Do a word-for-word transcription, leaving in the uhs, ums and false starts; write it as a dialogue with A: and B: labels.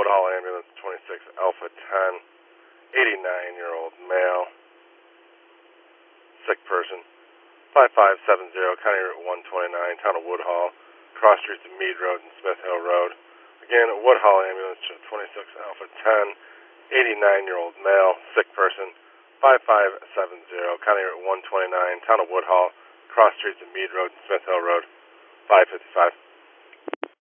A: Woodhall ambulance, twenty-six Alpha ten, eighty-nine-year-old male, sick person, five five seven zero, County Route one twenty-nine, town of Woodhall, cross streets of Mead Road and Smith Hill Road. Again, Woodhall ambulance, twenty-six Alpha ten, eighty-nine-year-old male, sick person, five five seven zero, County Route one twenty-nine, town of Woodhall, cross streets of Mead Road and Smith Hill Road, five fifty-five.